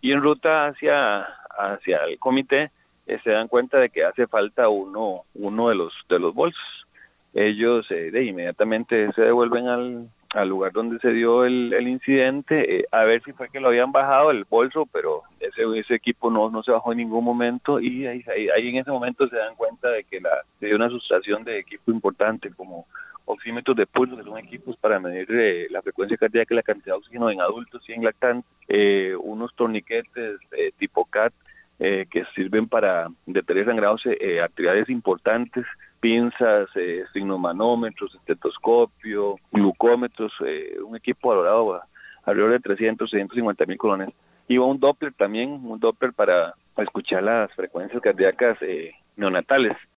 y en ruta hacia el comité se dan cuenta de que hace falta uno de los bolsos. Ellos inmediatamente se devuelven al lugar donde se dio el incidente, a ver si fue que lo habían bajado el bolso, pero ese equipo no se bajó en ningún momento, y ahí en ese momento se dan cuenta de que se dio una sustracción de equipo importante, como oxímetros de pulso, que son equipos para medir la frecuencia cardíaca y la cantidad de oxígeno en adultos y en lactantes, unos torniquetes tipo CAT, que sirven para detener sangrados arteriales importantes, pinzas, signomanómetros, estetoscopio, glucómetros, un equipo valorado alrededor de 350,000 colones. Iba un Doppler también, un Doppler para escuchar las frecuencias cardíacas neonatales.